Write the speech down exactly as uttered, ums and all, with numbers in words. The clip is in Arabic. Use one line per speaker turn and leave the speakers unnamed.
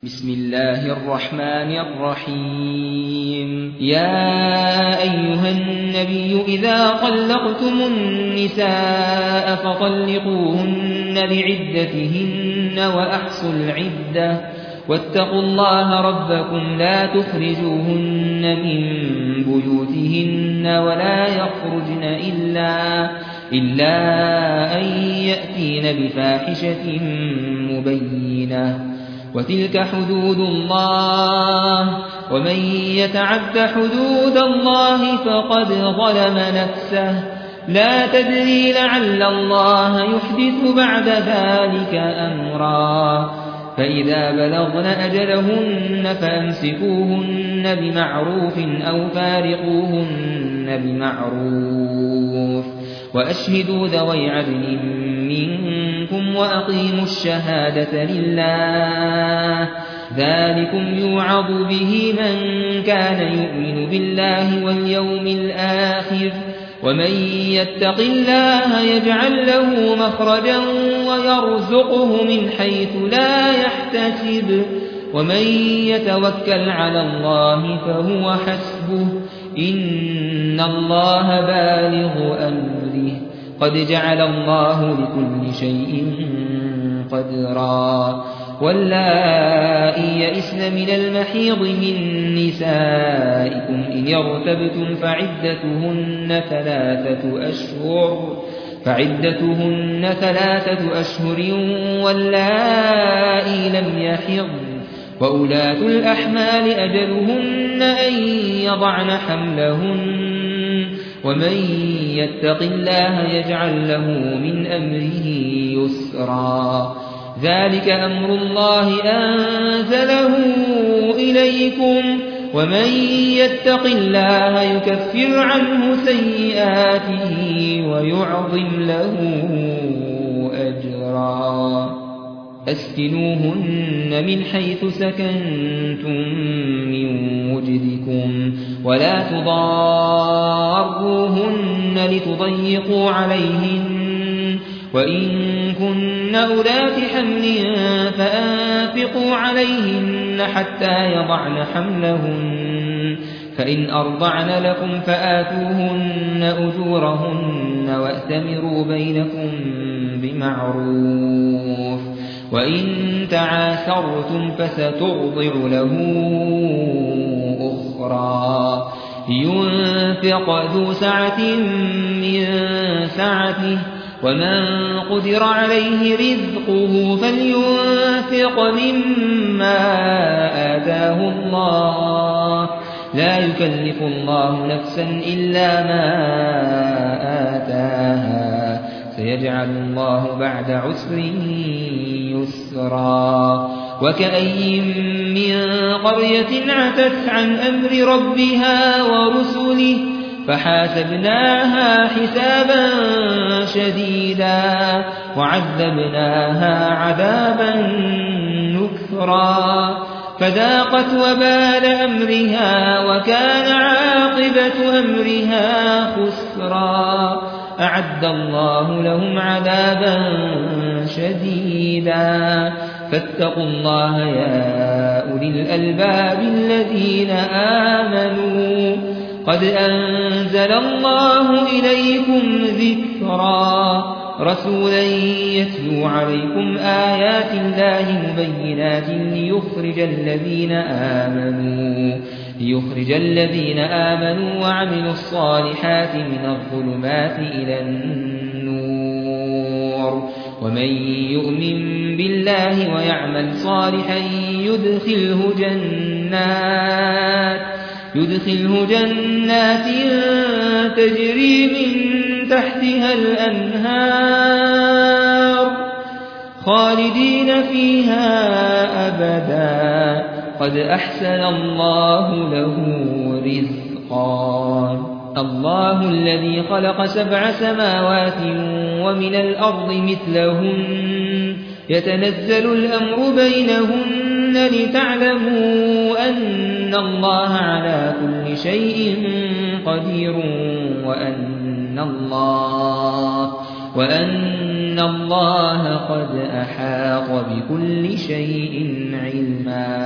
بسم الله الرحمن الرحيم يا أيها النبي إذا طلقتم النساء فطلقوهن لعدتهن وأحصوا العدة واتقوا الله ربكم لا تخرجوهن من بيوتهن ولا يخرجن إلا, إلا أن يأتين بفاحشة مبينة وتلك حدود الله ومن يتعد حدود الله فقد ظلم نفسه لا تدري لعل الله يحدث بعد ذلك أمرا فإذا بلغن أجلهن فأمسكوهن بمعروف أو فارقوهن بمعروف وأشهدوا ذوي عدل منكم وأقيموا الشهادة لله ذلكم يوعظ به من كان يؤمن بالله واليوم الآخر ومن يتق الله يجعل له مخرجا ويرزقه من حيث لا يحتسب ومن يتوكل على الله فهو حسبه إن الله بالغ أمره قد جعل الله لكل شيء قدرا واللائي يئسن من المحيض من نسائكم إن يرتبتم فعدتهن ثلاثة أشهر فعدتهن ثلاثة أشهر واللائي لم يحضن وأولاة الأحمال أجلهن أن يضعن حملهن ومن يتق الله يجعل له من أمره يسرا ذلك أمر الله أنزله إليكم ومن يتق الله يكفر عنه سيئاته ويعظم له أجرا أسكنوهن من حيث سكنتم من وجدكم ولا تضاروهن لتضيقوا عليهن وإن كن أولات حمل فأنفقوا عليهن حتى يضعن حملهن فإن أرضعن لكم فآتوهن أجورهن وأتمروا بينكم بمعروف وإن تعاثرتم فسترضع له أخرى ينفق ذو سعة من سعته ومن قدر عليه رزقه فلينفق مما آتاه الله لا يكلف الله نفسا إلا ما آتاها سيجعل الله بعد عسر يسرا وكأي من قرية عتت عن أمر ربها ورسله فحاسبناها حسابا شديدا وعذبناها عذابا نكرا فذاقت وبال أمرها وكان عاقبة أمرها خسرا أعد الله لهم عذابا شديدا فاتقوا الله يا أولي الألباب الذين آمنوا قد أنزل الله إليكم ذكرا رسولا يتلو عليكم آيات الله مبينات ليخرج الذين آمنوا ليخرج الذين آمنوا وعملوا الصالحات من الظلمات إلى النور ومن يؤمن بالله ويعمل صالحا يدخله جنات يدخله جنات تجري من تحتها الأنهار خالدين فيها أبدا قد أحسن الله له رزقا الله الذي خلق سبع سماوات ومن الأرض مثلهن يتنزل الأمر بينهن لتعلموا أن الله على كل شيء قدير وأن الله وأن إن الله قد أحاط بكل شيء علما.